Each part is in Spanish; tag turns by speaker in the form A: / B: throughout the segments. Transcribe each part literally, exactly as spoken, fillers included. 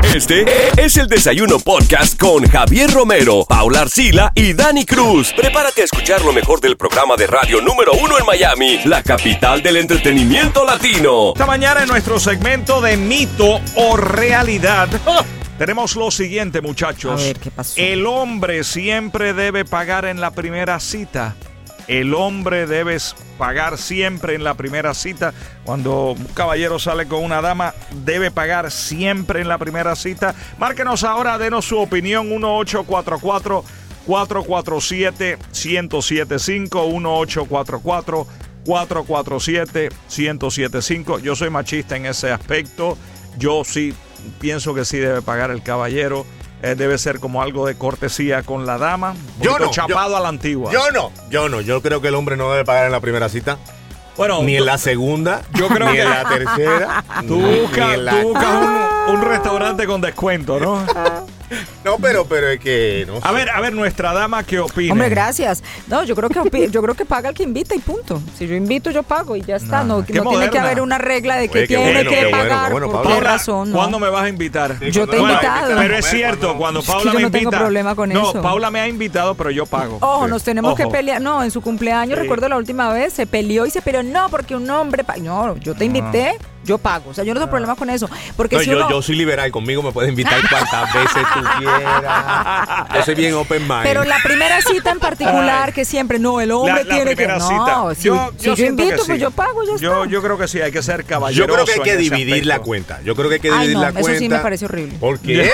A: Este es el Desayuno Podcast con Javier Romero, Paula Arcila y Dani Cruz. Prepárate a escuchar lo mejor del programa de radio número uno en Miami, la capital del entretenimiento latino.
B: Esta mañana en nuestro segmento de mito o realidad, ¡oh! Tenemos lo siguiente, muchachos.
C: A ver, ¿qué pasó?
B: El hombre siempre debe pagar en la primera cita. El hombre debe pagar siempre en la primera cita. Cuando un caballero sale con una dama, debe pagar siempre en la primera cita. Márquenos ahora, denos su opinión. uno ocho cuatro cuatro, cuatro cuatro siete, uno cero siete cinco. uno ocho cuatro cuatro, cuatro cuatro siete, uno cero siete cinco. Yo soy machista en ese aspecto. Yo sí pienso que sí debe pagar el caballero. Eh, debe ser como algo de cortesía con la dama. Un
D: yo no,
B: chapado
D: yo,
B: a la antigua.
D: Yo no, yo no. Yo creo que el hombre no debe pagar en la primera cita.
B: Bueno,
D: ni
B: tú,
D: en la segunda,
B: yo creo
D: ni
B: que
D: en la tercera.
B: Tú buscas la... busca un, un restaurante con descuento, ¿no?
D: No, pero, pero es que no sé.
B: A ver, a ver, nuestra dama, ¿qué opina?
C: Hombre, gracias. No, yo creo que yo creo que paga el que invita y punto. Si yo invito, yo pago y ya está. No, no, no tiene que haber una regla de que
D: Oye,
C: tiene
D: bueno,
C: que
D: bueno,
C: pagar
D: bueno,
C: por
D: Paula,
C: qué razón. ¿No?
B: ¿Cuándo me vas a invitar?
C: Sí, yo te he invitado.
B: Pero es cierto, cuando Paula
C: es que yo
B: me
C: no
B: invita.
C: tengo problema con
B: no,
C: eso.
B: Paula me ha invitado, pero yo pago.
C: Ojo,
B: sí.
C: nos tenemos
B: Ojo.
C: que pelear. No, en su cumpleaños, sí. Recuerdo la última vez, se peleó y se peleó. No, porque un hombre. Pa... No, yo te invité. Yo pago, o sea, yo no tengo problema con eso. Porque
D: no,
C: si
D: yo,
C: uno...
D: yo soy liberal, conmigo me puedes invitar cuantas veces tú quieras. Yo soy bien open mind.
C: Pero la primera cita en particular, que siempre, no, el hombre
B: la, la
C: tiene que... No,
B: cita.
C: si
B: yo,
C: si yo, yo invito,
B: sí.
C: pues yo pago, ya
B: yo,
C: está.
B: Yo creo que sí, hay que ser caballeroso.
D: Yo creo que hay que dividir
B: aspecto.
D: la cuenta. Yo creo que hay que dividir
C: Ay, no,
D: la
C: eso
D: cuenta.
C: Eso sí me parece horrible.
D: ¿Por qué?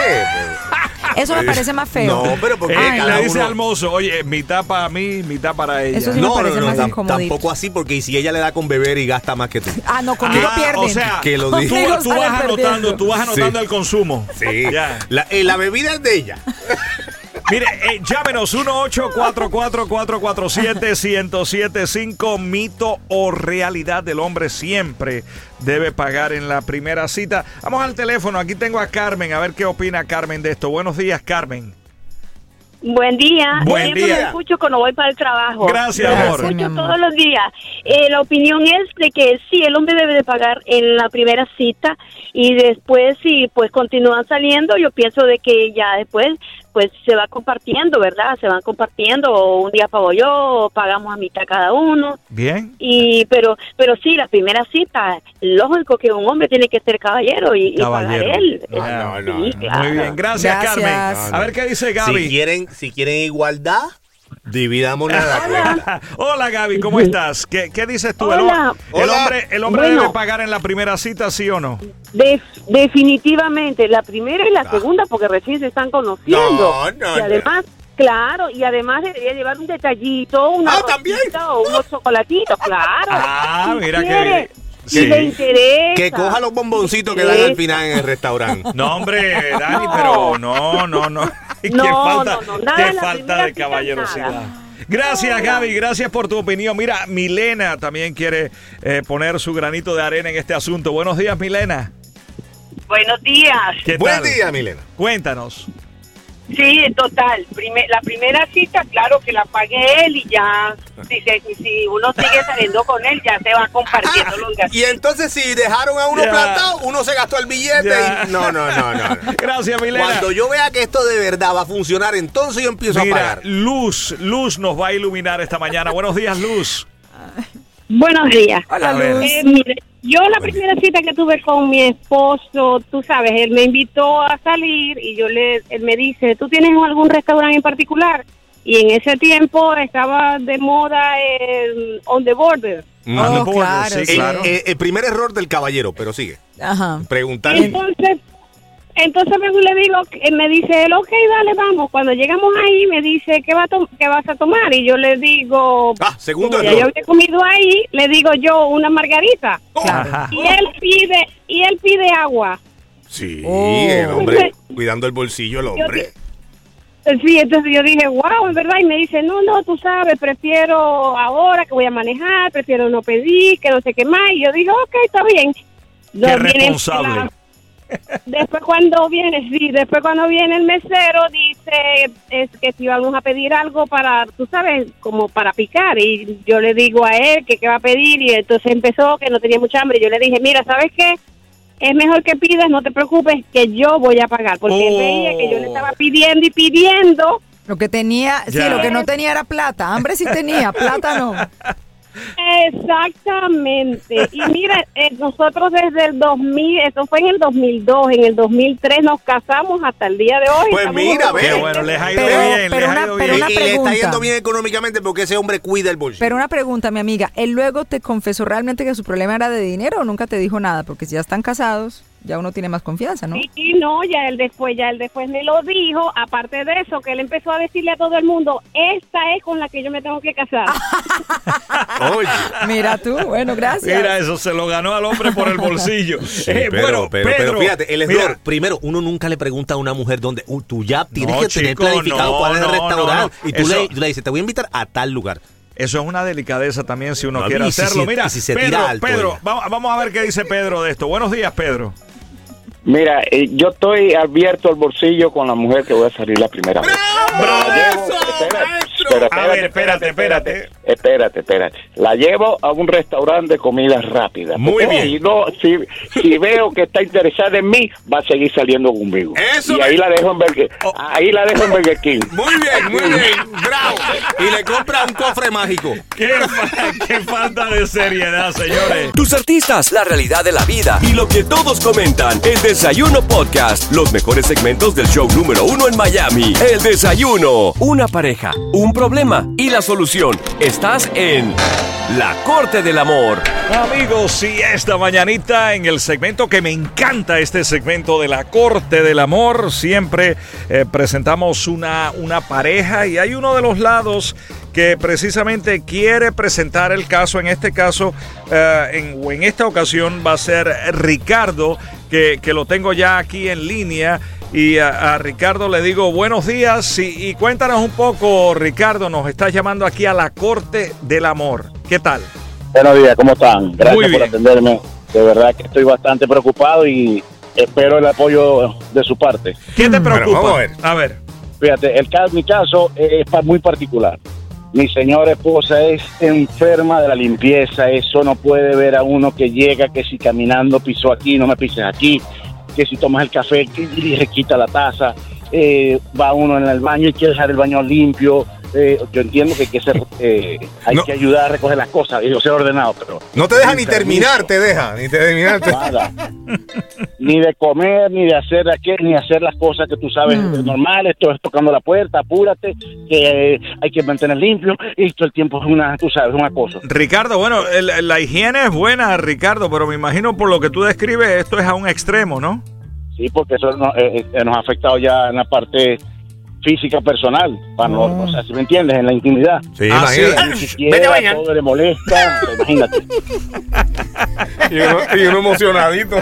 C: Eso me parece más feo.
D: No, pero porque
B: Ay,
D: cada
B: le dice
D: uno...
B: al mozo, oye, mitad para mí, mitad para ella.
C: Eso sí
D: no,
C: me parece
D: no, no,
C: más
D: no
C: incomodito.
D: tampoco así, porque si ella le da con beber y gasta más que tú.
C: Ah, no, conmigo
B: ah,
C: pierden.
B: O sea,
D: que lo
B: tú,
D: diga.
B: tú vas anotando, tú vas anotando
D: sí.
B: el consumo.
D: Sí.
B: Ya.
D: La, eh, la bebida es de ella.
B: Mire, eh, llámenos uno ocho cuatro cuatro, cuatro cuatro siete, uno cero siete cinco. Mito o realidad, del hombre siempre debe pagar en la primera cita. Vamos al teléfono, aquí tengo a Carmen, a ver qué opina Carmen de esto. Buenos días, Carmen.
E: Buen día.
B: Buen
E: Siempre
B: día.
E: lo escucho cuando voy para el trabajo.
B: Gracias,
E: Lo
B: amor.
E: escucho
C: Gracias,
E: todos los días. Eh, la opinión es de que sí, el hombre debe de pagar en la primera cita y después si pues continúan saliendo, yo pienso de que ya después pues se va compartiendo, ¿verdad? Se van compartiendo, o un día pago yo, o pagamos a mitad cada uno.
B: Bien.
E: Y pero pero sí, la primera cita, lógico que un hombre tiene que ser caballero y,
B: Caballero.
E: y pagar él.
D: No, no, no,
E: Sí,
D: no.
E: claro.
B: Muy bien, gracias,
C: Gracias.
B: Carmen.
D: No, no.
B: A ver qué dice Gaby.
D: Si quieren, si quieren igualdad, dividamos la cuenta.
B: Hola, Gaby, ¿cómo estás? ¿Qué, qué dices tú? ¿El,
E: Hola.
B: el
D: Hola.
B: hombre, el hombre
E: Bueno.
B: debe pagar en la primera cita, sí o no?
E: De- definitivamente, la primera y la segunda, porque recién se están conociendo.
D: No, no,
E: y además, claro, y además debería llevar un detallito, una
D: Ah, ¿también?
E: rosita o unos chocolatitos, claro.
B: Ah,
E: Si
B: mira
E: quiere,
B: que...
E: Si
B: Sí.
E: le interesa.
D: Que coja los bomboncitos que dan al final en el restaurante.
B: No, hombre, Dani,
E: No.
B: pero no, no, no. Qué
E: No,
B: falta,
E: no, no, nada
B: qué
E: en la
B: falta
E: primera
B: de
E: cita,
B: caballerosidad.
E: nada.
B: Gracias, Gaby, gracias por tu opinión. Mira, Milena también quiere eh, poner su granito de arena en este asunto. Buenos días, Milena.
F: Buenos días.
B: ¿Qué
D: Buen
B: tal?
D: día, Milena.
B: Cuéntanos.
F: Sí, total. Prime- la primera cita, claro que la pague él y ya, si, se, si uno sigue saliendo con él, ya se va compartiendo los gastos.
D: Y entonces si dejaron a uno
B: Ya.
D: plantado, uno se gastó el billete
B: Ya.
D: y... No, no, no, no.
B: Gracias, Milena.
D: Cuando yo vea que esto de verdad va a funcionar, entonces yo empiezo a
B: Mira,
D: pagar.
B: Luz, Luz nos va a iluminar esta mañana. Buenos días, Luz.
E: Buenos días.
C: Hola,
B: A ver.
C: Luz.
E: Eh, mire, yo la primera cita que tuve con mi esposo, tú sabes, él me invitó a salir y yo le, él me dice, ¿tú tienes algún restaurante en particular? Y en ese tiempo estaba de moda el On the Border.
D: Mm.
B: On the
C: Oh,
B: border,
C: claro,
B: sí,
C: sí.
D: El,
B: claro.
D: el- el primer error del caballero, pero sigue.
C: Ajá.
D: Preguntar.
E: Entonces, entonces me le digo, eh, me dice él, ok, dale, vamos. Cuando llegamos ahí, me dice, ¿qué, va a to- qué vas a tomar? Y yo le digo,
D: Ah, segundo
E: como ya yo
D: error.
E: había comido ahí, le digo yo, una margarita.
B: Ajá.
E: Y él pide, y él pide agua.
D: Sí,
C: Oh.
D: el hombre cuidando el bolsillo, el hombre.
E: Sí, entonces yo dije, wow, en verdad, y me dice, no, no, tú sabes, prefiero ahora que voy a manejar, prefiero no pedir, que no sé qué más, y yo dije, ok, está bien.
B: Qué
E: No, viene
B: responsable.
E: la- Después cuando viene, sí, después cuando viene el mesero, dice es que si vamos a pedir algo para, tú sabes, como para picar, y yo le digo a él que qué va a pedir, y entonces empezó que no tenía mucha hambre, y yo le dije, mira, ¿sabes qué? es mejor que pidas, no te preocupes, que yo voy a pagar, porque
B: Oh.
E: él veía que yo le estaba pidiendo y pidiendo.
C: Lo que tenía,
B: Ya.
C: sí, lo que no tenía era plata. Hambre sí tenía, plata no.
E: Exactamente. Y mira, eh, nosotros desde el dos mil, eso fue en el dos mil dos, en el dos mil tres nos casamos hasta el día de hoy.
G: Pues
E: Estamos
G: mira,
E: juntos.
G: ve.
B: Qué bueno, les ha ido
C: Pero-
B: bien,
C: pero
B: les
C: una-
B: ha ido
C: pero
B: bien.
C: una
G: Y le está
C: pregunta.
G: yendo bien económicamente porque ese hombre cuida el bolsillo.
C: Pero una pregunta, mi amiga. ¿Él luego te confesó realmente que su problema era de dinero o nunca te dijo nada? Porque si ya están casados, ya uno tiene más confianza, ¿no?
E: Sí, no, ya él después, ya él después me lo dijo. Aparte de eso, que él empezó a decirle a todo el mundo, esta es con la que yo me tengo que casar.
G: Oye.
C: Mira tú, bueno, gracias.
B: Mira, eso se lo ganó al hombre por el bolsillo. Eh,
G: pero,
B: bueno,
G: pero,
B: Pedro,
G: pero fíjate, el
B: mira,
G: error, primero, uno nunca le pregunta a una mujer dónde, uh, tú ya tienes
B: No,
G: que tener
B: chico,
G: planificado
B: no,
G: cuál es el
B: no,
G: restaurante.
B: no, no.
G: Y tú
B: Eso-
G: le, tú le dices, te voy a invitar a tal lugar.
B: Eso es una delicadeza también si uno
G: No,
B: quiere
G: y si
B: hacerlo.
G: se-
B: Mira,
G: y si se
B: Pedro,
G: tira alto,
B: Pedro,
G: oiga.
B: vamos, vamos a ver qué dice Pedro de esto. Buenos días, Pedro.
H: Mira, eh, yo estoy abierto al bolsillo con la mujer que voy a salir la primera vez. La llevo- espérate, pero
B: A ver, espérate, espérate.
H: Espérate, espérate. La llevo a un restaurante de comida rápida.
G: Muy
H: Porque
G: bien.
H: Si, no, si, si veo que está interesada en mí, va a seguir saliendo conmigo.
G: Eso
H: y
G: me-
H: ahí la dejo en Burger,
G: Oh.
H: ahí la dejo en Burger King.
G: Muy bien, muy bien, bravo. Y le compra un cofre mágico.
B: Qué, fa- qué falta de seriedad, señores.
A: Tus artistas, la realidad de la vida y lo que todos comentan. El Desayuno Podcast. Los mejores segmentos del show número uno en Miami. El Desayuno. Una pareja, un problema y la solución. Estás en La Corte del Amor.
B: Amigos, y esta mañanita en el segmento que me encanta, este segmento de la Corte del Amor, siempre eh, presentamos una, una pareja y hay uno de los lados que precisamente quiere presentar el caso. En este caso, eh, en, o en esta ocasión va a ser Ricardo, que, que lo tengo ya aquí en línea. Y a, a Ricardo le digo buenos días y, y cuéntanos un poco, Ricardo, nos estás llamando aquí a la Corte del Amor. ¿Qué tal?
H: Buenos días, ¿cómo están?
B: Muy
H: Gracias
B: bien.
H: por atenderme. De verdad que estoy bastante preocupado y espero el apoyo de su parte.
B: ¿Qué te
G: Bueno,
B: preocupa?
G: vamos a ver.
B: A ver.
H: Fíjate, el caso, mi caso es pa- muy particular. Mi señora esposa es enferma de la limpieza. Eso no puede ver a uno que llega, que si caminando pisó aquí, no me pises aquí, que si tomas el café que- y le quita la taza, eh, va uno en el baño y quiere dejar el baño limpio. Eh, yo entiendo que hay que ser, eh, hay
G: No.
H: que ayudar a recoger las cosas y ser ordenado, pero
G: No te deja ni
H: Permiso.
G: terminar, te deja. Ni te terminar. te-
H: nada. Ni de comer, ni de hacer aquel, ni hacer las cosas que tú sabes
C: Mm.
H: normales. Todo es tocando la puerta, apúrate, que eh, hay que mantener limpio. Y todo el tiempo es una, tú sabes, un acoso.
B: Ricardo, bueno, el- la higiene es buena, Ricardo, pero me imagino por lo que tú describes, esto es a un extremo, ¿no?
H: Sí, porque eso no- eh, eh, nos ha afectado ya en la parte física personal, para no, o sea, si me entiendes, en la intimidad.
G: Sí,
B: Ah, sí.
G: imagínate.
H: Ni siquiera todo le molesta, imagínate.
G: Y uno, y uno emocionadito.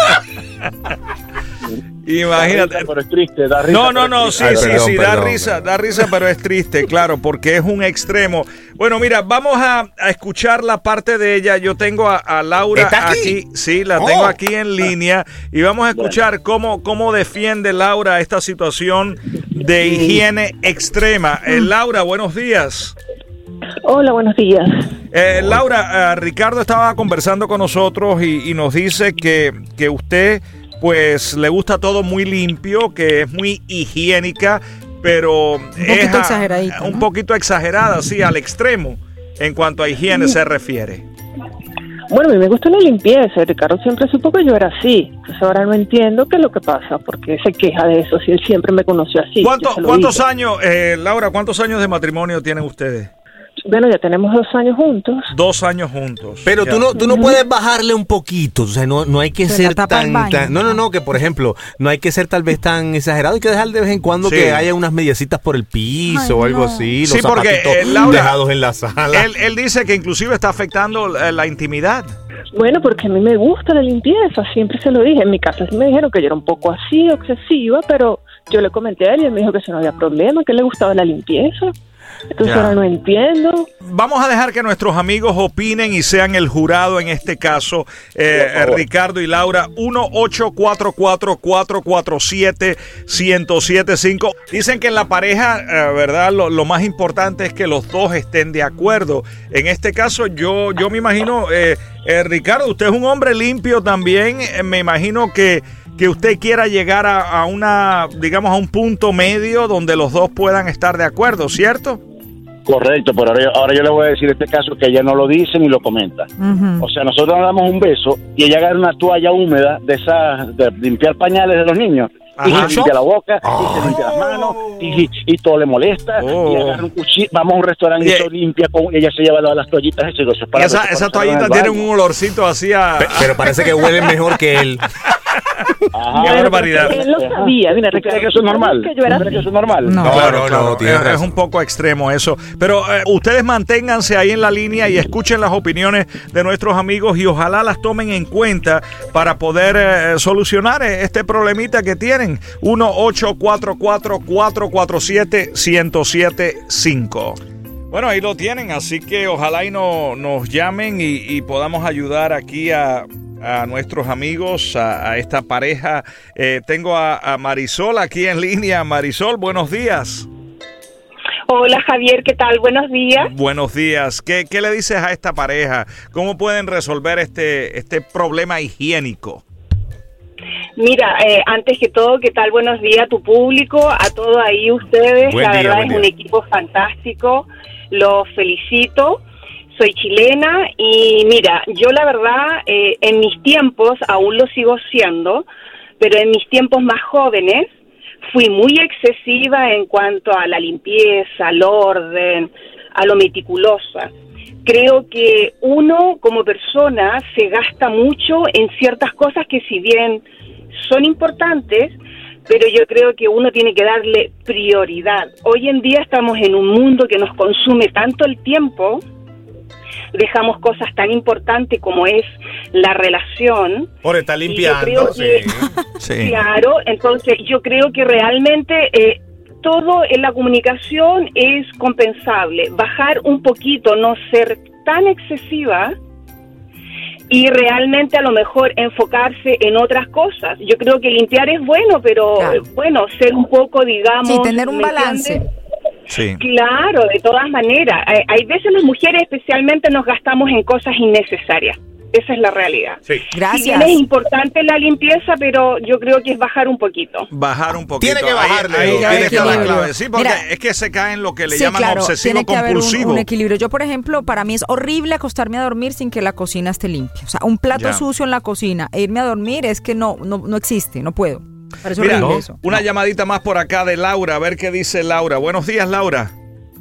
B: Imagínate.
H: Da risa, pero es triste, da risa.
B: No, no,
H: pero es
B: no,
H: triste.
B: sí,
G: Ay,
B: sí,
G: perdón,
B: sí, da
G: perdón,
B: risa,
G: perdón.
B: da risa, pero es triste, claro, porque es un extremo. Bueno, mira, vamos a, a escuchar la parte de ella. Yo tengo a, a Laura
G: ¿Está aquí?
B: sí, la
G: Oh.
B: tengo aquí en línea y vamos a escuchar cómo, cómo defiende Laura esta situación de higiene extrema. Eh, Laura, buenos días.
E: Hola, buenos días.
B: Eh, Laura, eh, Ricardo estaba conversando con nosotros y, y nos dice que, que usted pues le gusta todo muy limpio, que es muy higiénica, pero un
C: poquito exageradita,
B: un
C: ¿no?
B: poquito exagerada, sí, al extremo en cuanto a higiene se refiere.
I: Bueno, a mí me gusta la limpieza. Ricardo siempre supo que yo era así. Entonces ahora no entiendo qué es lo que pasa, porque se queja de eso si él siempre me conoció así.
B: ¿Cuánto-
I: Yo se lo
B: ¿Cuántos
I: dije.
B: años, eh, Laura, cuántos años de matrimonio tienen ustedes?
I: Bueno, ya tenemos dos años juntos.
B: Dos años juntos.
G: Pero
B: Ya.
G: tú no, tú no puedes bajarle un poquito, o sea, no, no hay que
C: Se
G: ser
C: la tapa el
G: tan,
C: baño.
G: tan- no, no, no, que por ejemplo, no hay que ser tal vez tan exagerado, hay que dejar de vez en cuando
B: Sí.
G: que haya unas mediecitas por el piso
C: Ay,
G: o algo
C: no.
G: así, los
B: Sí, porque,
G: zapatitos
B: eh, Laura,
G: dejados en la sala.
B: Él, él dice que inclusive está afectando eh, la intimidad.
I: Bueno, porque a mí me gusta la limpieza, siempre se lo dije. En mi casa sí me dijeron que yo era un poco así, obsesiva, pero yo le comenté a él y él me dijo que eso no había problema, que le gustaba la limpieza. Entonces
B: Ya.
I: ahora no entiendo.
B: Vamos a dejar que nuestros amigos opinen y sean el jurado en este caso. Eh,
H: Por favor.
B: Ricardo y Laura, uno ocho cuatro cuatro, cuatro cuatro siete, uno cero siete cinco. Dicen que en la pareja, eh, ¿verdad? Lo, lo más importante es que los dos estén de acuerdo. En este caso, yo, yo me imagino, eh, eh, Ricardo, usted es un hombre limpio también. Eh, me imagino que, que usted quiera llegar a, a una, digamos, a un punto medio donde los dos puedan estar de acuerdo, ¿cierto?
H: Correcto, pero ahora yo, ahora yo le voy a decir este caso que ella no lo dice ni lo comenta.
C: Ujú.
H: O sea, nosotros nos damos un beso y ella agarra una toalla húmeda de esas, de limpiar pañales de los niños. Y
B: Ajá.
H: se limpia la boca, y se limpia las manos, y, y todo le molesta.
B: Oh.
H: Y agarra un cuchillo, vamos a un restaurante y
B: Oye.
H: se limpia, con, y ella se lleva las, las toallitas esas. Eso es para
B: Esa,
H: para
B: esa
H: usarlo en
B: toallita
H: el
B: tiene
H: baño.
B: un olorcito así a...
G: Pe- Pero parece que huele mejor que él.
H: Ajá.
B: Qué barbaridad.
I: Él lo sabía. Mira,
H: ¿Tú crees
I: Ricardo,
H: que eso es normal?
I: que yo era
H: ¿Tú crees que
I: así.
H: eso es normal?
C: No.
B: Claro,
G: no,
B: claro.
G: no, tienes
B: es, es
G: razón.
B: un poco extremo eso. Pero eh, ustedes manténganse ahí en la línea y escuchen las opiniones de nuestros amigos y ojalá las tomen en cuenta para poder eh, solucionar eh, este problemita que tienen. uno ocho cuatro cuatro, cuatro cuatro siete, uno cero siete cinco. Bueno, ahí lo tienen, así que ojalá y no, nos llamen y, y podamos ayudar aquí a, a nuestros amigos, a, a esta pareja. Eh, tengo a, a Marisol aquí en línea. Marisol, buenos días.
F: Hola Javier, ¿qué tal? Buenos días.
B: Buenos días. ¿Qué, qué le dices a esta pareja? ¿Cómo pueden resolver este, este problema higiénico?
F: Mira, eh, antes que todo, ¿qué tal? Buenos días a tu público, a todos ahí ustedes.
G: Buen
F: la
G: día,
F: verdad
G: buen
F: es un
G: día.
F: equipo fantástico. Los felicito. Soy chilena y mira, yo la verdad eh, en mis tiempos, aún lo sigo siendo, pero en mis tiempos más jóvenes fui muy excesiva en cuanto a la limpieza, al orden, a lo meticulosa. Creo que uno como persona se gasta mucho en ciertas cosas que si bien son importantes, pero yo creo que uno tiene que darle prioridad. Hoy en día estamos en un mundo que nos consume tanto el tiempo, dejamos cosas tan importantes como es la relación.
G: Por estar
F: Y yo
G: limpiando.
F: creo que-
G: sí.
B: Sí.
F: Claro, entonces yo creo que realmente eh, todo en la comunicación es compensable. Bajar un poquito, no ser tan excesiva y realmente a lo mejor enfocarse en otras cosas. Yo creo que limpiar es bueno, pero
C: Claro.
F: eh, bueno, ser un poco, digamos...
C: Sí, tener un
F: ¿me
C: balance.
F: entiendes?
B: Sí.
F: Claro, de todas maneras. Hay, hay veces las mujeres especialmente nos gastamos en cosas innecesarias. Esa es la realidad.
G: Sí.
F: Si
C: Gracias.
F: bien es importante la limpieza, pero yo creo que es bajar un poquito.
B: Bajar un poquito.
G: Tiene que
B: Ahí-
G: bajarle,
B: Ahí,
G: ¿no?
B: ahí
C: Tiene
B: está
C: que
B: la
C: bajarle.
B: clave. Sí, porque
C: Mira.
B: es que se cae en lo que le
C: Sí,
B: llaman
C: claro,
B: obsesivo
C: tiene que haber un,
B: compulsivo.
C: un equilibrio. Yo, por ejemplo, para mí es horrible acostarme a dormir sin que la cocina esté limpia. O sea, un plato
B: Ya.
C: sucio en la cocina e irme a dormir es que no, no, no existe, no puedo. Parece
B: Mira,
C: horrible
B: ¿no?
C: eso.
B: Una llamadita más por acá de Laura, a ver qué dice Laura. Buenos días, Laura.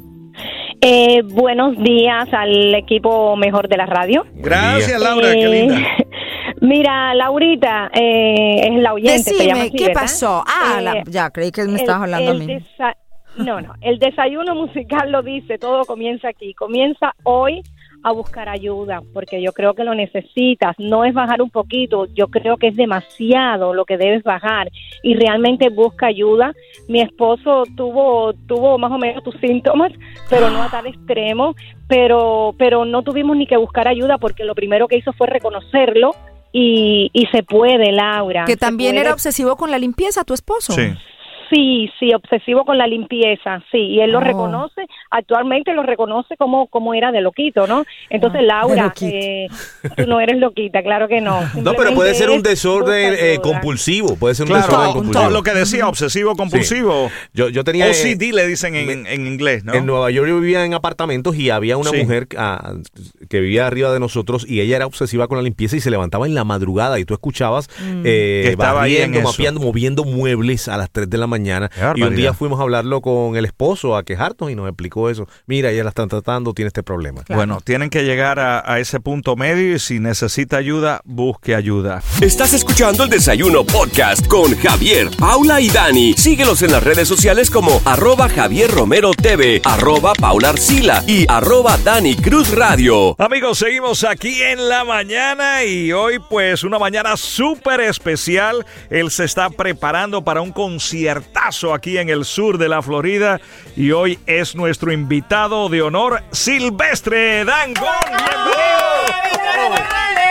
J: Eh, buenos días al equipo mejor de la radio.
B: Gracias,
G: día.
B: Laura, qué
J: Eh,
B: linda.
J: Mira, Laurita, eh, es la oyente. te llama
C: Decime,
J: así,
C: ¿qué
J: ¿verdad?
C: pasó? Ah,
J: Eh,
C: la- ya, creí que me
J: el-
C: estabas hablando a
J: el
C: mí.
J: desa- No, no, el desayuno musical lo dice, todo comienza aquí. Comienza hoy a buscar ayuda, porque yo creo que lo necesitas. No es bajar un poquito, yo creo que es demasiado lo que debes bajar y realmente busca ayuda. Mi esposo tuvo tuvo más o menos tus síntomas, pero no a tal extremo, pero pero no tuvimos ni que buscar ayuda porque lo primero que hizo fue reconocerlo y, y se puede, Laura.
C: Que
J: se
C: también
J: puede.
C: era obsesivo con la limpieza, tu esposo.
B: Sí.
J: Sí, sí, obsesivo con la limpieza, sí, y él lo
C: Oh.
J: reconoce, actualmente lo reconoce como, como era de loquito, ¿no? Entonces,
C: Ah, de
J: Laura,
C: loquito.
J: eh, tú no eres loquita, claro que no.
G: No, pero puede ser un
J: Simplemente es
G: desorden
J: busca
G: eh,
J: ayuda.
G: compulsivo. Puede ser un
B: Claro,
G: desorden
B: todo
G: compulsivo.
B: lo que decía, obsesivo compulsivo.
G: Yo, yo tenía.
B: O
G: eh,
B: C D le dicen en, en inglés, ¿no?
G: En Nueva York yo vivía en apartamentos y había una
B: Sí.
G: mujer ah, que vivía arriba de nosotros y ella era obsesiva con la limpieza y se levantaba en la madrugada y tú escuchabas eh,
B: Que estaba ahí en
G: barriendo,
B: eso.
G: mapeando, moviendo muebles a las tres de la mañana.
B: Qué
G: Y un
B: barbaridad.
G: día fuimos a hablarlo con el esposo, a quejarnos y nos explicó eso. Mira, ella la están tratando, tiene este problema.
C: Claro.
B: Bueno, tienen que llegar a, a ese punto medio y si necesita ayuda, busque ayuda.
A: Estás escuchando el Desayuno Podcast con Javier, Paula y Dani. Síguelos en las redes sociales como arroba Javier Romero T V, arroba Paula Arcila y arroba Dani Cruz Radio.
B: Amigos, seguimos aquí en la mañana y hoy pues una mañana súper especial. Él se está preparando para un cementazo aquí en el sur de la Florida. Y hoy es nuestro invitado de honor, Silvestre Dangond. ¡Bienvenido!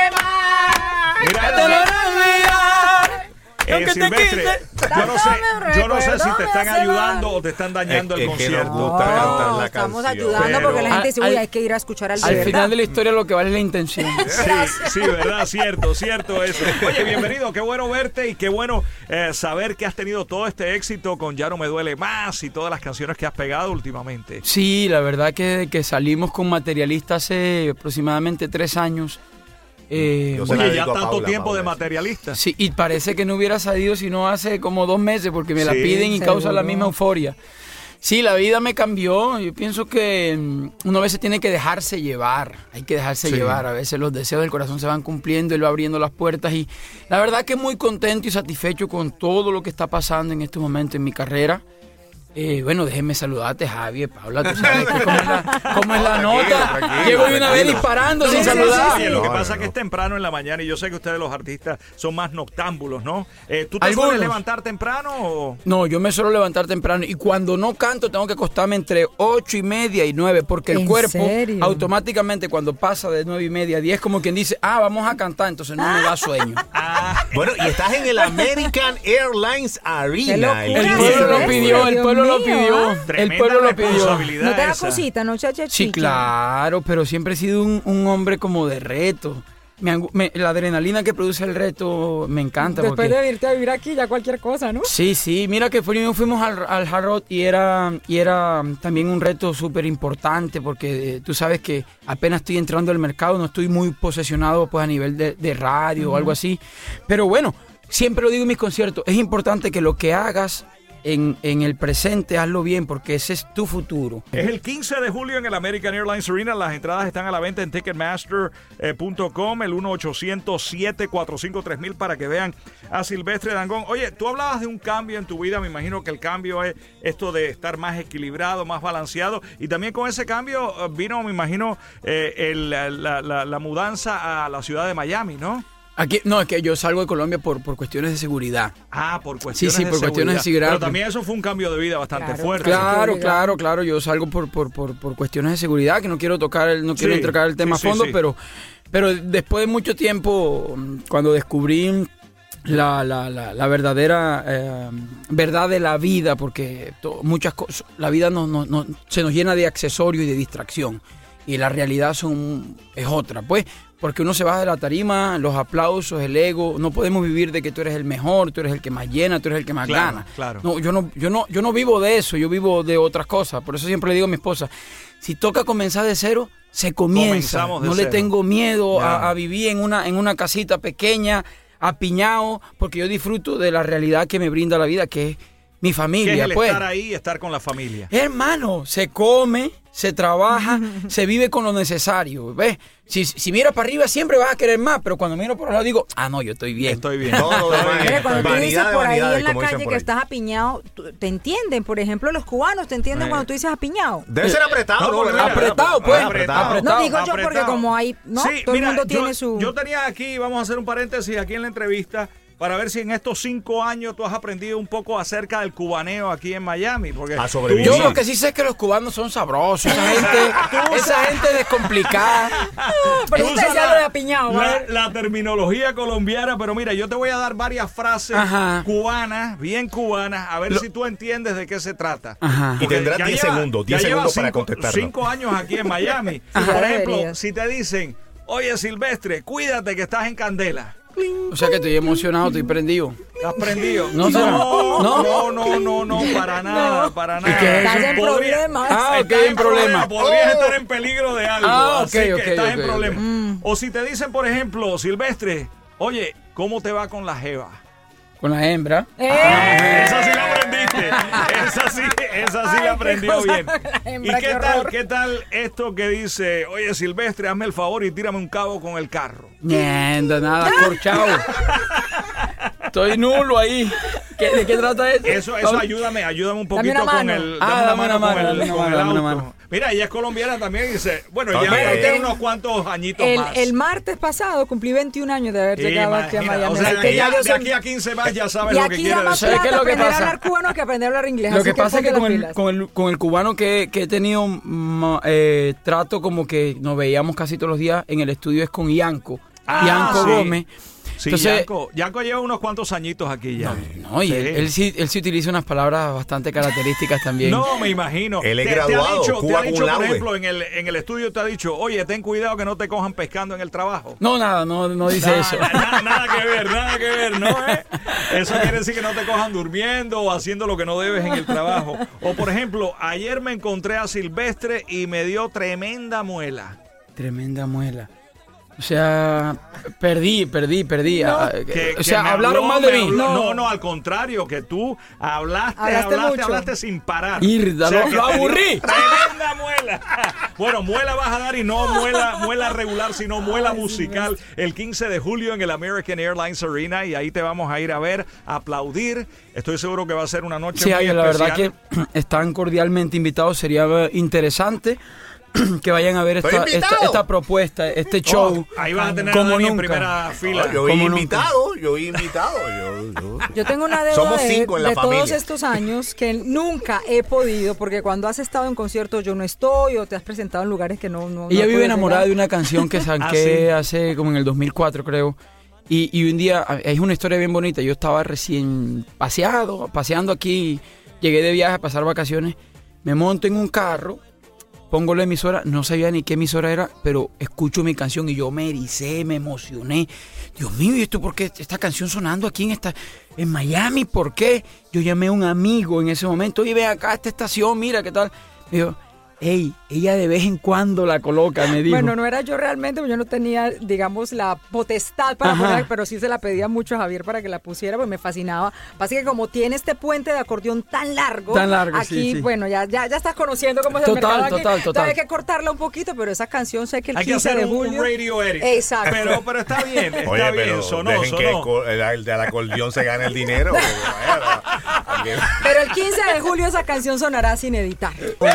B: Mira, Eh, Silvestre, yo no sé, yo no sé si te están ayudando o te están dañando
G: Es-
B: el
G: es que
B: concierto.
G: nos gusta cantar la
C: Estamos
G: canción.
C: ayudando porque la gente dice, uy,
K: Al-
C: hay que ir a escuchar al de
K: Al
C: verdad.
K: final de la historia lo que vale es la intención.
B: Sí, sí, verdad, cierto, cierto eso. Oye, bienvenido, qué bueno verte y qué bueno eh, saber que has tenido todo este éxito con Ya No Me Duele Más y todas las canciones que has pegado últimamente.
K: Sí, la verdad que, que salimos con Materialista hace aproximadamente tres años. Eh,
G: Yo se la
B: Oye, ya
G: dedico a
B: tanto
G: Paula,
B: tiempo
G: Paula,
B: de
G: eso.
B: materialista.
K: sí, y parece que no hubiera salido sino hace como dos meses porque me la
B: Sí,
K: piden y causa la
C: seguro.
K: misma euforia. Sí, la vida me cambió. Yo pienso que mm, uno a veces tiene que dejarse llevar. Hay que dejarse
B: Sí.
K: llevar. A veces los deseos del corazón se van cumpliendo, él va abriendo las puertas. Y la verdad que muy contento y satisfecho con todo lo que está pasando en este momento en mi carrera. Eh, bueno, déjenme saludarte, Javier, Paula, tú sabes que cómo es la, cómo es la nota.
G: tranquilo,
K: Llego de una vez
G: tranquilo.
K: disparando
B: No,
K: sin
B: sí, sí,
K: saludar.
B: sí, lo que
G: No,
B: pasa
G: no,
B: es que
G: no.
B: es temprano en la mañana y yo sé que ustedes los artistas son más noctámbulos, ¿no? Eh, ¿Tú te
K: Algunos.
B: sueles levantar temprano o...?
K: No, yo me suelo levantar temprano y cuando no canto tengo que acostarme entre ocho y media y nueve porque el
C: ¿En
K: cuerpo
C: serio?
K: automáticamente cuando pasa de nueve y media a diez como quien dice, ah, vamos a cantar, entonces no me da sueño.
G: Bueno, y estás en el American Airlines Arena.
C: Qué
K: El
C: locura,
K: pueblo lo
C: Silvestre,
K: pidió, el
C: Dios
K: pueblo lo
C: mío,
K: pidió,
C: ¿ah?
K: el
B: Tremenda
K: pueblo lo pidió.
B: responsabilidad
C: No te da
B: esa.
C: cosita, ¿no, chacha
K: Sí,
C: chica?
K: claro, pero siempre he sido un, un hombre como de reto. Me angu- me- la adrenalina que produce el reto me encanta.
C: Después
K: porque...
C: de irte a vivir aquí, ya cualquier cosa, ¿no?
K: Sí, sí, mira que primero fuimos al, al Hard Rock y era, y era también un reto súper importante porque eh, tú sabes que apenas estoy entrando al mercado, no estoy muy posesionado pues a nivel de, de radio o algo así, pero bueno, siempre lo digo en mis conciertos, es importante que lo que hagas en, en el presente, hazlo bien porque ese es tu futuro.
B: Es el quince de julio en el American Airlines Arena. Las entradas están a la venta en ticketmaster punto com, el uno ochocientos, siete cuatro cinco, tres mil para que vean a Silvestre Dangond. Oye, tú hablabas de un cambio en tu vida. Me imagino que el cambio es esto de estar más equilibrado, más balanceado. Y también con ese cambio eh, vino, me imagino, eh, el- la, la- la- la mudanza a la ciudad de Miami, ¿no?
K: Aquí, no, es que yo salgo de Colombia por, por cuestiones de seguridad.
B: Ah, por cuestiones
K: sí,
B: de
K: por cuestiones de seguridad.
B: Pero también eso fue un cambio de vida bastante
C: Claro,
B: fuerte.
K: Claro,
C: obligado.
K: claro, claro. Yo salgo por, por, por, por cuestiones de seguridad, que no quiero tocar, el, no quiero
B: Sí,
K: tocar el tema
B: sí,
K: a fondo,
B: sí, sí.
K: pero, pero después de mucho tiempo, mm, cuando descubrí la, la, la, la verdadera eh, verdad de la vida, porque to- muchas cosas, la vida no, no, no- se nos llena de accesorios y de distracción, y la realidad son, es otra, pues. Porque uno se baja de la tarima, los aplausos, el ego, no podemos vivir de que tú eres el mejor, tú eres el que más llena, tú eres el que más
B: Claro,
K: gana.
B: claro.
K: No, yo no, yo no, yo no vivo de eso, yo vivo de otras cosas. Por eso siempre le digo a mi esposa, si toca comenzar de cero, se comienza.
B: Comenzamos de
K: No
B: cero.
K: le tengo miedo
B: Ya.
K: a, a vivir en una, en una casita pequeña, apiñado, porque yo disfruto de la realidad que me brinda la vida, que es mi
B: Que
K: familia,
B: es el
K: pues.
B: estar ahí y estar con la familia.
K: Hermano, se come, se trabaja, se vive con lo necesario, ¿ves? Si, si miras para arriba siempre vas a querer más, pero cuando miro por el lado digo, ah, no, yo estoy bien.
B: Estoy bien.
G: Todo lo demás
C: Mire,
G: es
C: cuando tú dices
G: vanidad de
C: por ahí
G: vanidades,
C: en la
G: como dicen
C: calle
G: por
C: que
G: ahí.
C: estás apiñado, tú- te entienden. Por ejemplo, los cubanos te entienden
K: Eh.
C: cuando tú dices apiñado.
G: Debe ser apretado,
B: No,
G: ¿no?
B: porque
G: ¿Verdad?
B: mira,
K: Apretado, pues.
G: Apretado.
K: Apretado.
C: No digo yo porque
B: apretado.
C: como hay, ¿no?
B: Sí,
C: Todo
B: mira,
C: el mundo
B: yo-
C: tiene su...
B: Yo tenía aquí, vamos a hacer un paréntesis aquí en la entrevista para ver si en estos cinco años tú has aprendido un poco acerca del cubaneo aquí en Miami. Porque
G: A sobrevivir.
K: Yo lo que sí sé es que los cubanos son sabrosos, esa gente, esa gente descomplicada.
C: Pero
B: tú
C: usted
B: usas
C: ya
B: la-
C: lo de apiñado,
B: la,
C: ¿vale?
B: la terminología colombiana, pero mira, yo te voy a dar varias frases
K: Ajá.
B: cubanas, bien cubanas, a ver
K: Lo-
B: si tú entiendes de qué se trata.
K: Ajá.
G: Y
B: Porque
G: tendrás
B: ya
G: diez
B: lleva-
G: segundos,
B: ya
G: diez
B: lleva
G: segundos para
B: cinco-
G: contestarlo.
B: Cinco años aquí en Miami.
C: Ya
B: Por ejemplo,
C: deberías.
B: si te dicen, oye Silvestre, cuídate que estás en candela.
K: O sea que estoy emocionado, estoy prendido.
B: ¿Has prendido?
K: No, será.
B: no,
K: No.
B: no, no, no, no, para nada, para nada.
K: qué es
C: Estás
K: eso?
C: en
B: Podría-
C: problemas.
K: Ah, ok,
B: Estás
K: en problema.
B: Podrías
K: Oh.
B: estar en peligro de algo.
K: Ah,
B: así
K: ok,
B: que
K: ok,
B: estás
K: ok,
B: en
K: ok.
B: problema. O si te dicen, por ejemplo, Silvestre, oye, ¿cómo te va con la jeva?
K: Con la hembra.
C: ¡Eh!
B: Esa sí la aprendiste. Esa sí, esa sí
C: Ay,
B: la
C: qué
B: aprendió
C: cosa
B: bien.
C: con la
B: ¿Y
C: hembra,
B: qué
C: qué
B: tal,
C: horror.
B: qué tal esto que dice, oye Silvestre, hazme el favor y tírame un cabo con el carro?
K: Mierda, nada, corchado. Estoy nulo ahí. ¿Qué, ¿De qué trata eso?
B: Eso, eso ayúdame, ayúdame un poquito
C: Dame una
B: con
C: mano.
B: el,
K: Ah,
B: dame una
K: dame
B: mano
K: una
B: con
K: mano,
B: el,
K: dame
B: con
K: una
B: el
K: mano, dame una
B: auto.
K: mano.
B: Mira, ella es colombiana también y dice, bueno,
G: Ok.
B: ya, ya
C: Ok.
B: tiene unos cuantos añitos
C: El,
B: más.
C: el martes pasado cumplí veintiún años de haber llegado aquí a
B: Imagina,
C: Miami.
B: o sea,
C: así
B: de
C: que
B: aquí,
C: ya
B: a,
C: yo
B: de
C: soy-
B: aquí a quince más ya sabes
C: y
B: lo que
C: aquí
B: quieres
C: da más
B: decir.
K: ¿Sabes qué
C: plata
K: es lo que
C: aprender a
K: pasa?
C: hablar cubano que aprender a hablar inglés.
K: Lo
C: así
K: que pasa es que
C: ponte
K: con
C: las
K: el,
C: pilas.
K: con, el, con el cubano que, que he tenido mm, eh, trato como que nos veíamos casi todos los días en el estudio es con Yanko.
B: Ah,
K: Yanko
B: sí.
K: Gómez.
B: Sí,
K: Entonces,
B: Yanko, Yanko lleva unos cuantos añitos aquí ya.
K: No, y
B: Sí.
K: él, él sí, él sí utiliza unas palabras bastante características también.
B: No, me imagino.
G: Él es
B: Te- te ha
G: graduado,
B: dicho, te
G: Cuba
B: ha dicho,
G: cum
B: por
G: laude.
B: ejemplo, en el, en el estudio te ha dicho, oye, ten cuidado que no te cojan pescando en el trabajo.
K: No, nada, no, no dice
B: Nada,
K: eso.
B: nada, nada que ver, nada que ver, ¿no? ¿Eh? Eso quiere decir que no te cojan durmiendo o haciendo lo que no debes en el trabajo. O, por ejemplo, ayer me encontré a Silvestre y me dio tremenda muela.
K: Tremenda muela. O sea, perdí, perdí, perdí.
C: No.
K: Ah,
B: Que-
K: o
B: que
K: sea,
B: me
K: hablaron
B: habló,
K: mal de
B: me
K: mí.
B: habló-
C: No.
B: No, no, al contrario, que tú hablaste,
C: Hablaste
B: hablaste,
C: mucho.
B: hablaste sin parar.
K: Irda, lo-
B: que
K: lo
B: te dio
K: aburrí.
B: Tremenda muela. Bueno, muela vas a dar y no muela, muela regular, sino muela musical. El quince de julio en el American Airlines Arena y ahí te vamos a ir a ver, a aplaudir. Estoy seguro que va a ser una noche
K: Sí,
B: muy
K: Javier, la verdad
B: especial.
K: que están cordialmente invitados. Sería eh, interesante que vayan a ver
G: Estoy
K: esta, esta,
G: invitado.
K: esta propuesta, este show.
B: Oh, ahí vas a tener a
K: como
B: Dani en
K: nunca.
B: primera fila.
G: Ah, yo he
K: ¿Cómo nunca?
G: invitado, yo he invitado. Yo, yo-
C: Yo tengo una deuda
G: Somos
C: de,
G: cinco en la
C: de todos
G: familia.
C: estos años que nunca he podido, porque cuando has estado en conciertos yo no estoy o te has presentado en lugares que no... no
K: Ella
C: no
K: vive
C: puedes
K: enamorada de
C: llegar.
K: una canción que saqué
B: Ah, sí.
K: hace como en el dos mil cuatro, creo. Y, y un día, es una historia bien bonita. Yo estaba recién paseado, paseando aquí. Llegué de viaje a pasar vacaciones. Me monto en un carro, pongo la emisora. No sabía ni qué emisora era, pero escucho mi canción y yo me ericé, me emocioné. Dios mío, ¿y esto por qué? Esta canción sonando aquí en esta en Miami, ¿por qué? Yo llamé a un amigo en ese momento. Oye, ve acá a esta estación, mira qué tal. Me dijo, hey, ella de vez en cuando la coloca, me dijo.
C: Bueno, no era yo realmente, yo no tenía, digamos, la potestad para
K: Ajá.
C: poner, pero sí se la pedía mucho a Javier para que la pusiera, pues me fascinaba. Pasa que como tiene este puente de acordeón tan largo,
K: Tan largo,
C: aquí,
K: sí, sí.
C: bueno, ya, ya, ya estás conociendo cómo es el
K: Total,
C: mercado aquí.
K: total, total.
C: Hay que cortarla un poquito, pero esa canción sé que el
B: Hay que
C: quince
B: hacer
C: de
B: un, un
C: julio...
B: radio edit.
C: Exacto.
B: Pero, pero está bien, está
G: Oye,
B: bien,
G: pero
B: sonó,
G: dejen que
B: sonó.
G: co- el, el del acordeón se gane el dinero. porque, vaya, alguien-
C: Pero el quince de julio esa canción sonará sin editar.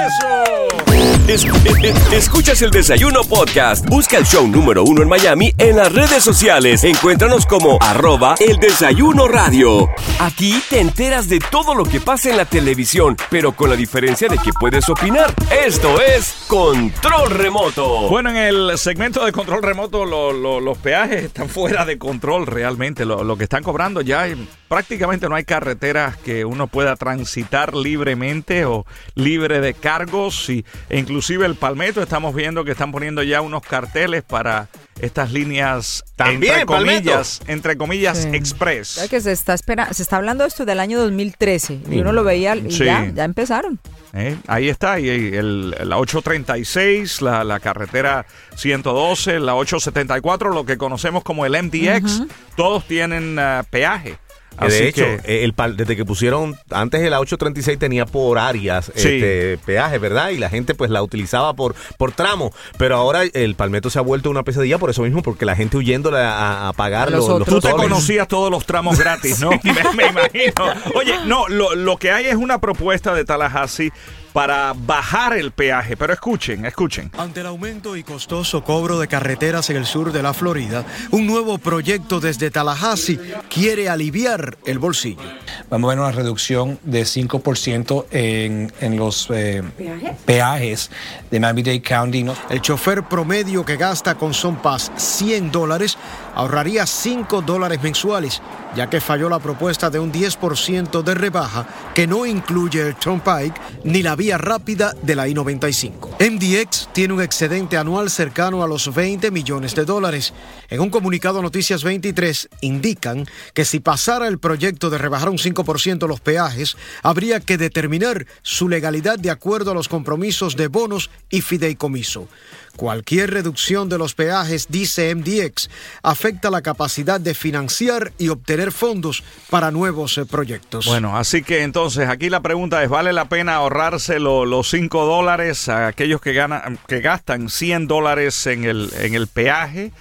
B: ¡Eso!
A: Es- es- escuchas el Desayuno Podcast. Busca el show número uno en Miami en las redes sociales. Encuéntranos como arroba el desayuno radio. Aquí te enteras de todo lo que pasa en la televisión, pero con la diferencia de que puedes opinar. Esto es Control Remoto.
B: Bueno, en el segmento de control remoto lo- lo- los peajes están fuera de control realmente. Lo, lo que están cobrando ya hay- prácticamente no hay carreteras que uno pueda transitar libremente o libre de cargos. Y, e inclusive el Palmetto estamos viendo que están poniendo ya unos carteles para estas líneas
G: También,
B: entre comillas, entre comillas
C: Sí.
B: express.
C: Ya que se está espera, se está hablando esto del año dos mil trece y uno lo veía y
B: Sí.
C: ya, ya empezaron.
B: Eh, Ahí está, y el, la ochocientos treinta y seis, la, la carretera ciento doce, la ochocientos setenta y cuatro, lo que conocemos como el M D X, todos tienen ah, peaje.
G: Que
B: Así
G: de hecho,
B: que,
G: eh, el, pal- desde que pusieron, antes el ochocientos treinta y seis tenía por áreas
B: Sí.
G: este, peaje, ¿verdad? Y la gente pues la utilizaba por, por tramo. Pero ahora el Palmetto se ha vuelto una pesadilla por eso mismo, porque la gente huyendo a, a pagar
C: Los
G: los, los
C: otros.
B: tú te
G: tolls.
B: conocías todos los tramos gratis, ¿no? me, me imagino. Oye, no, lo, lo que hay es una propuesta de Tallahassee para bajar el peaje, pero escuchen, escuchen.
L: Ante el aumento y costoso cobro de carreteras en el sur de la Florida, un nuevo proyecto desde Tallahassee quiere aliviar el bolsillo.
M: Vamos a ver una reducción de cinco por ciento en, en los eh, peajes de Miami-Dade County, ¿no?
L: El chofer promedio que gasta con SunPass cien dólares ahorraría cinco dólares mensuales, ya que falló la propuesta de un diez por ciento de rebaja que no incluye el Turnpike ni la vía rápida de la I noventa y cinco. M D X tiene un excedente anual cercano a los veinte millones de dólares. En un comunicado a Noticias veintitrés indican que si pasara el proyecto de rebajar un cinco por ciento los peajes, habría que determinar su legalidad de acuerdo a los compromisos de bonos y fideicomiso. Cualquier reducción de los peajes, dice M D X, afecta la capacidad de financiar y obtener fondos para nuevos eh, proyectos.
B: Bueno, así que entonces aquí la pregunta es, ¿vale la pena ahorrarse lo- los cinco dólares a aquellos que ganan, que gastan cien dólares en el, en el peaje?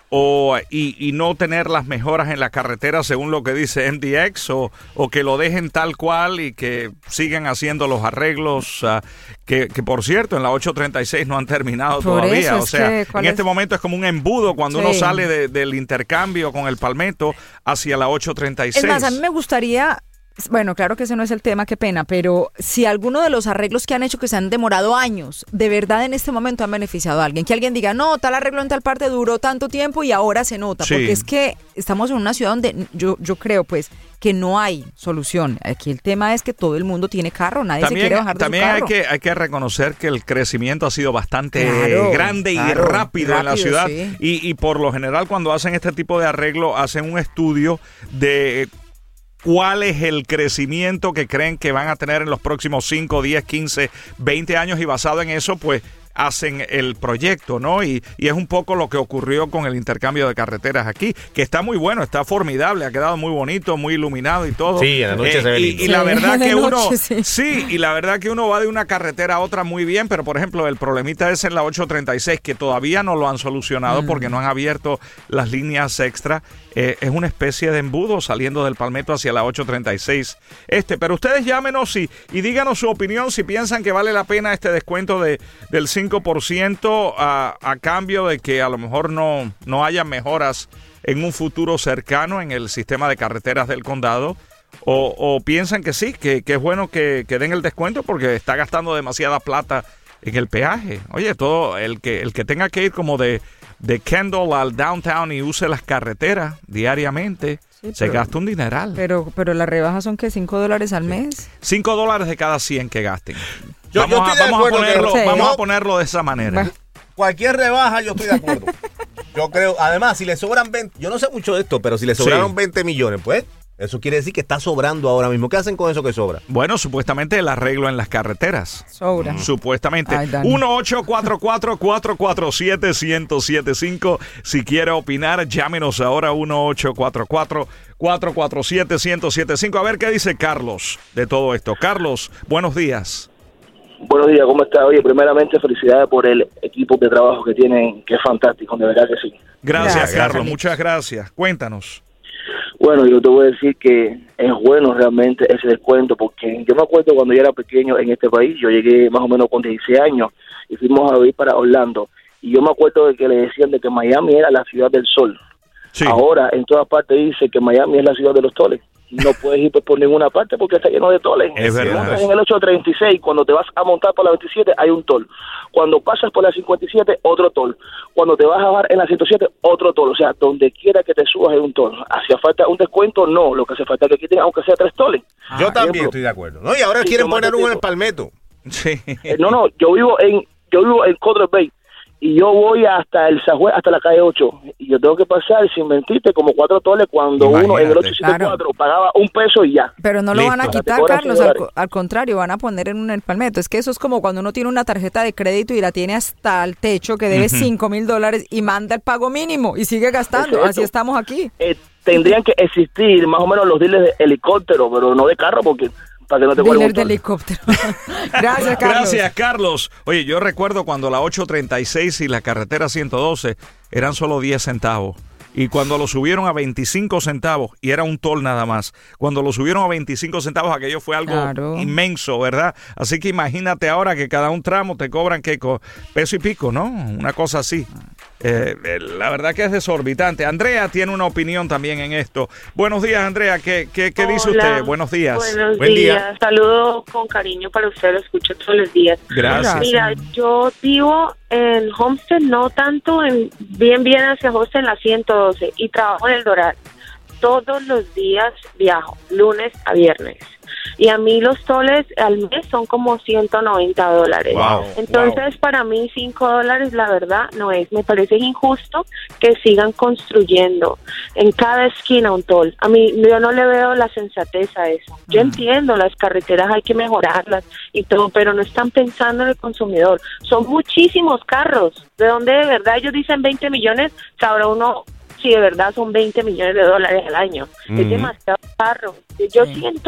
B: o y, y no tener las mejoras en la carretera según lo que dice M D X, o, o que lo dejen tal cual y que sigan haciendo los arreglos uh, que, que por cierto en la ocho treinta y seis no han terminado
C: por
B: todavía, o sea,
C: que,
B: en este
C: es?
B: momento es como un embudo cuando
C: sí.
B: uno sale de, del intercambio con el Palmetto hacia la ocho treinta y seis.
C: Es más, a mí me gustaría... Bueno, claro que ese no es el tema, qué pena, pero si alguno de los arreglos que han hecho que se han demorado años, de verdad en este momento han beneficiado a alguien, que alguien diga, no, tal arreglo en tal parte duró tanto tiempo y ahora se nota,
B: Sí.
C: porque es que estamos en una ciudad donde yo, yo creo pues que no hay solución. Aquí el tema es que todo el mundo tiene carro, nadie
B: También,
C: se quiere bajar de
B: también
C: su
B: hay
C: carro.
B: que hay que reconocer que el crecimiento ha sido bastante
C: Claro,
B: grande y
C: claro,
B: rápido, en la
C: rápido,
B: ciudad
C: sí.
B: y, y por lo general cuando hacen este tipo de arreglo hacen un estudio de cuál es el crecimiento que creen que van a tener en los próximos cinco, diez, quince, veinte años y basado en eso pues hacen el proyecto, ¿no? Y, y es un poco lo que ocurrió con el intercambio de carreteras aquí, que está muy bueno, está formidable, ha quedado muy bonito, muy iluminado y todo.
G: Sí, en la noche se ve
B: y,
G: lindo.
B: y la
C: Sí,
B: verdad
C: de
B: que uno,
C: noche, sí.
B: sí, y la verdad que uno va de una carretera a otra muy bien, pero por ejemplo el problemita es en la ocho treinta y seis, que todavía no lo han solucionado
C: Mm.
B: porque no han abierto las líneas extra. Eh, es una especie de embudo saliendo del Palmetto hacia la ocho treinta y seis. Este, pero ustedes llámenos y, y díganos su opinión si piensan que vale la pena este descuento de, del cinco por ciento a, a cambio de que a lo mejor no, no haya mejoras en un futuro cercano en el sistema de carreteras del condado. O, o piensan que sí, que, que es bueno que, que den el descuento porque está gastando demasiada plata en el peaje. Oye, todo el que el que tenga que ir como de, de Kendall al downtown y use las carreteras diariamente,
C: Sí,
B: se
C: pero-
B: gasta un dineral.
C: Pero, pero las rebajas son que cinco dólares al mes.
B: Cinco dólares de cada cien que gasten.
G: Yo-
B: vamos
G: yo
B: a,
G: estoy de
B: vamos a
G: acuerdo
B: ponerlo,
C: que- Sí.
B: vamos a
G: Yo-
B: ponerlo de esa manera.
C: Bah.
G: Cualquier rebaja, yo estoy de acuerdo. Yo creo, además, si le sobran veinte, yo no sé mucho de esto, pero si le sobraron
B: Sí.
G: veinte millones, pues, eso quiere decir que está sobrando ahora mismo. ¿Qué hacen con eso que sobra?
B: Bueno, supuestamente el arreglo en las carreteras.
C: Sobra.
B: Supuestamente.
C: Ay, Dani.
B: uno ocho cuatro cuatro, cuatro cuatro siete, uno cero siete cinco. Si quiere opinar, llámenos ahora uno ocho cuatro cuatro, cuatro cuatro siete, uno cero siete cinco. A ver qué dice Carlos de todo esto. Carlos, buenos días.
N: Buenos días, ¿cómo está? Oye, primeramente felicidades por el equipo de trabajo que tienen, que es fantástico, de verdad que sí.
B: Gracias,
C: Gracias,
B: Carlos.
C: Carlitos.
B: Muchas gracias. Cuéntanos.
N: Bueno, yo te voy a decir que es bueno realmente ese descuento, porque yo me acuerdo cuando yo era pequeño en este país, yo llegué más o menos con dieciséis años y fuimos a vivir para Orlando, y yo me acuerdo de que le decían de que Miami era la ciudad del sol.
B: Sí.
N: Ahora en todas partes dice que Miami es la ciudad de los toles. No puedes ir pues, por ninguna parte porque está lleno de toles.
B: Es verdad.
N: Montas en el ocho treinta y seis, cuando te vas a montar por la veintisiete hay un tol. Cuando pasas por la cincuenta y siete, otro tol. Cuando te vas a bajar en la ciento siete, otro tol. O sea, donde quiera que te subas hay un tol. ¿Hacía falta un descuento? No. Lo que hace falta es que quiten aunque sea tres toles.
G: Yo
N: Por
G: también
N: ejemplo,
G: estoy de acuerdo. ¿No? Y ahora
N: Sí,
G: quieren
N: tomate
G: poner uno en el
N: tiempo.
G: Palmetto.
B: Sí.
N: eh, no, no, yo vivo en yo vivo en Codre Bay y yo voy hasta el Sajue, hasta la calle ocho, y yo tengo que pasar, sin mentirte, como cuatro toles cuando uno en el
B: Imagínate.
N: ocho setenta y cuatro pagaba un peso y ya.
C: Pero no lo
B: Listo.
C: van a quitar,
N: Ahora
C: Carlos,
N: sí,
C: al,
N: dólares.
C: co- al contrario, van a poner en un el palmetto. Es que eso es como cuando uno tiene una tarjeta de crédito y la tiene hasta el techo, que debe cinco mil dólares y manda el pago mínimo y sigue gastando.
N: Eso,
C: Así
N: eso.
C: estamos aquí.
N: Eh, tendrían que existir más o menos los dealers de helicóptero, pero no de carro, porque para que no te
C: Dealer
N: cuelguen
C: de
N: un tol.
C: helicóptero. Gracias, Carlos.
B: Gracias, Carlos. Oye, yo recuerdo cuando la ocho treinta y seis y la carretera ciento doce eran solo diez centavos. Y cuando lo subieron a veinticinco centavos, y era un toll nada más, cuando lo subieron a veinticinco centavos, aquello fue algo
C: Claro.
B: inmenso, ¿verdad? Así que imagínate ahora que cada un tramo te cobran, ¿qué? Co- peso y pico, ¿no? Una cosa así. Eh, eh, la verdad que es desorbitante. Andrea tiene una opinión también en esto. Buenos días, Andrea. ¿Qué, qué, qué dice
O: Hola.
B: usted? Buenos días.
O: Buenos
B: Buen
O: días.
B: día.
O: Saludo con cariño para usted, lo escucho todos los días.
B: Gracias.
O: Mira, yo vivo en Homestead, no tanto en bien bien hacia Homestead, en la ciento doce, y trabajo en el Doral. Todos los días viajo, lunes a viernes. Y a mí los toles al mes son como ciento noventa dólares.
B: Wow,
O: Entonces,
B: wow.
O: para mí cinco dólares, la verdad, no es. Me parece injusto que sigan construyendo en cada esquina un tol. A mí, yo no le veo la sensatez a eso. Yo entiendo, las carreteras hay que mejorarlas y todo, pero no están pensando en el consumidor. Son muchísimos carros. ¿De dónde de verdad ellos dicen veinte millones? Sabrá uno si de verdad son veinte millones de dólares al año. Es
B: Ujú.
O: demasiado carro. Yo siento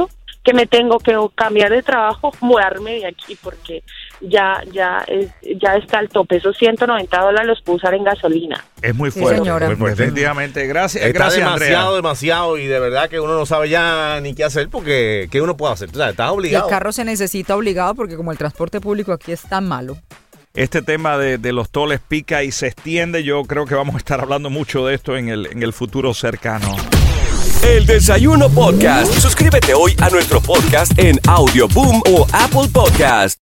O: que me tengo que cambiar de trabajo, mudarme de aquí porque ya ya es, ya está al tope. Esos ciento noventa dólares los puedo usar en gasolina.
B: Es muy
C: Sí,
B: fuerte.
C: señora.
B: Muy fuerte. Definitivamente. Gracias,
G: Está
B: gracias,
G: demasiado,
B: Andrea.
G: demasiado, y de verdad que uno no sabe ya ni qué hacer porque ¿qué uno puede hacer? O sea, estás
C: Y el
G: obligado.
C: carro se necesita obligado porque como el transporte público aquí es tan malo.
B: Este tema de, de los toles pica y se extiende. Yo creo que vamos a estar hablando mucho de esto en el, en el futuro cercano.
A: El Desayuno Podcast. Suscríbete hoy a nuestro podcast en Audioboom o Apple Podcast.